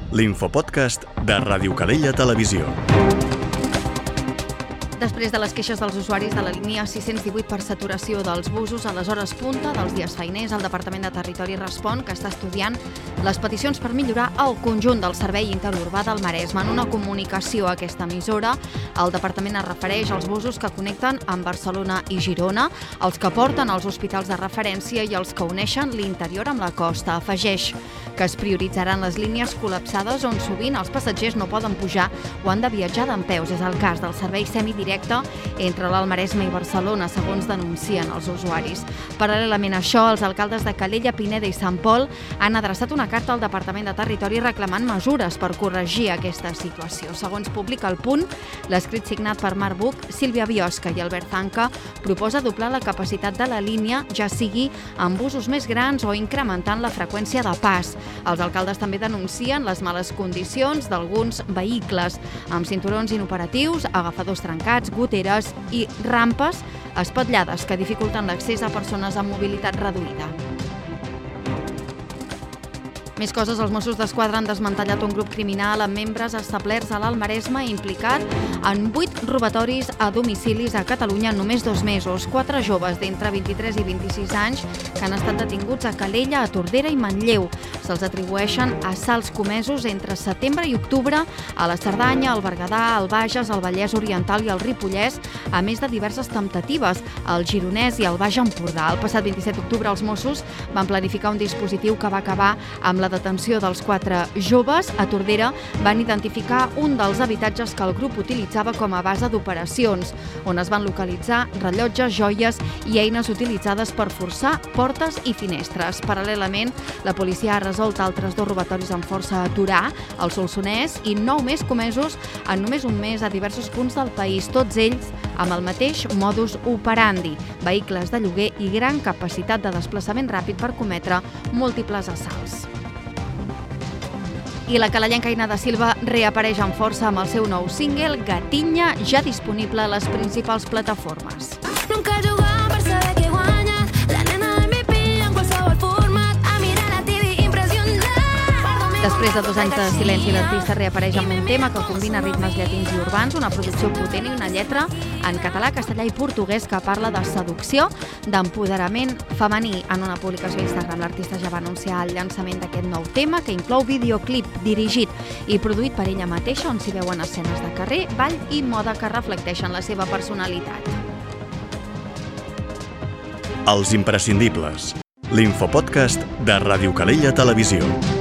l'infopodcast de Ràdio Calella Televisió. Després de les queixes dels usuaris de la línia 618 per saturació dels busos a les hores punta dels dies feiners, el Departament de Territori respon que està estudiant les peticions per millorar el conjunt del servei interurbà del Maresme. En una comunicació a aquesta emissora, el Departament es refereix als busos que connecten amb Barcelona i Girona, els que porten als hospitals de referència i els que uneixen l'interior amb la costa. Afegeix que es prioritzaran les línies col·lapsades on sovint els passatgers no poden pujar o han de viatjar dempeus. És el cas del servei semidirecte entre l'Alt Maresme i Barcelona, segons denuncien els usuaris. Paral·lelament a això, els alcaldes de Calella, Pineda i Sant Pol han adreçat una carta al Departament de Territori reclamant mesures per corregir aquesta situació. Segons publica El Punt, l'escrit signat per Marc Buch, Sílvia Biosca i Albert Zanca proposa doblar la capacitat de la línia, ja sigui amb busos més grans o incrementant la freqüència de pas. Els alcaldes també denuncien les males condicions d'alguns vehicles, amb cinturons inoperatius, agafadors trencats, goteres i rampes espatllades que dificulten l'accés a persones amb mobilitat reduïda. Més coses, els Mossos d'Esquadra han desmantellat un grup criminal amb membres establerts a l'Alt Maresme implicat en 8 robatoris a domicilis a Catalunya en només 2 mesos. 4 joves d'entre 23 i 26 anys que han estat detinguts a Calella, a Tordera i Manlleu. Se'ls atribueixen assalts comesos entre setembre i octubre a la Cerdanya, al Berguedà, al Bages, al Vallès Oriental i al Ripollès, a més de diverses temptatives al Gironès i al Baix Empordà. El passat 27 d'octubre els Mossos van planificar un dispositiu que va acabar amb la detenció dels 4 joves. A Tordera van identificar un dels habitatges que el grup utilitzava com a base d'operacions, on es van localitzar rellotges, joies i eines utilitzades per forçar portes i finestres. Paral·lelament, la policia ha resolt altres 2 robatoris amb força a Torà, al Solsonès, i 9 més comesos en només un mes a diversos punts del país, tots ells amb el mateix modus operandi, vehicles de lloguer i gran capacitat de desplaçament ràpid per cometre múltiples assalts. I la calellenca Aina da Silva reapareix amb força amb el seu nou single, Gatinya, ja disponible a les principals plataformes. Nunca jugava per saber que guanyes, la nena del mi pilla en qualsevol format, a mirar la TV impressionant. Després de 2 anys de silenci, l'artista reapareix amb un tema que combina ritmes llatins i urbans, una producció potent i una lletra en català, castellà i portuguès que parla de seducció, d'empoderament femení. En una publicació a Instagram, l'artista ja va anunciar el llançament d'aquest nou tema, que inclou videoclip dirigit i produït per ella mateixa, on s'hi veuen escenes de carrer, ball i moda que reflecteixen la seva personalitat. Els imprescindibles, l'infopodcast de Ràdio Calella Televisió.